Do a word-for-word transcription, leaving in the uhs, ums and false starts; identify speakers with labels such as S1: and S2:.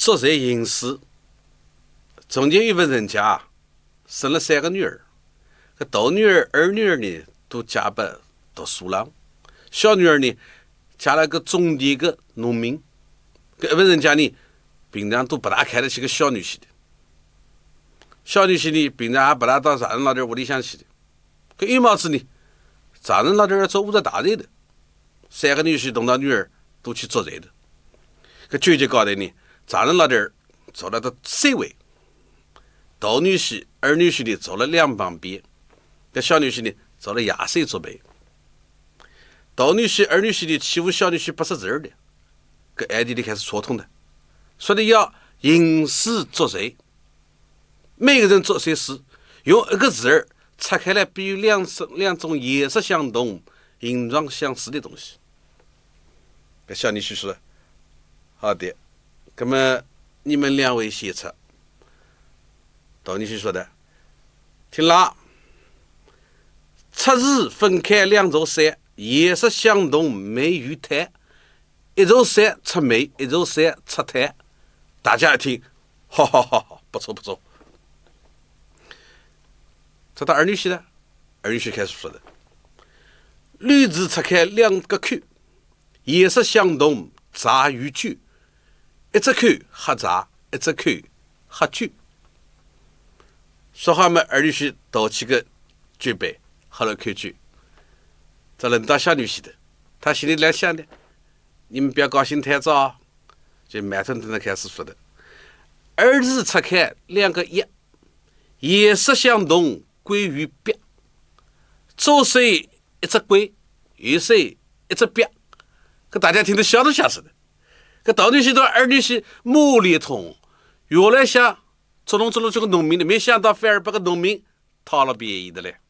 S1: 作贼吟诗。中间有位人家啊，生了三个女儿，这大女儿、二女儿呢都嫁给读书郎，小女儿呢嫁了个种地的农民。这位人家呢，平常都不大看得起个小女婿的。小女婿呢，平常还不大到丈人老爹屋里向去的。可有毛子呢，丈人老爹要做武则大人的，三个女婿同到女儿都去做贼的。可决结搞的呢，丈人老爹做了个 C 位，大女婿、二女婿呢做了两旁边，这小女婿呢做了亚谁做背。大女婿、二女婿呢欺负小女婿不识字儿的，这暗地里开始戳痛的，说的要吟诗作贼。每个人做些诗，用一个字儿拆开来，比喻两两种颜色相同、形状相似的东西。这小女婿说：“好的，那么你们两位写出。”大女婿说的：“听啦，赤日分开两座山，颜色相同，美如炭。一座山出美，一座山出炭。”大家一听，哈哈哈哈，不错不错。这到二女婿呢，二女婿开始说的：“绿字拆开两个口，颜色相同，杂如酒。一只口喝茶，一只口喝酒。”说话嘛，二女婿倒起个酒杯，喝了口酒。这轮到小女婿的，他心里来想的：“你们不要高兴太早。”就慢吞吞的开始说的：“二字拆开两个一，颜色相同。龟与鳖，左手一只龟，右手一只鳖，可大家听得笑都笑死的。可大女婿到二女婿猛烈痛，原来想捉弄捉弄这个农民的，没想到反而把个农民讨了便宜的嘞。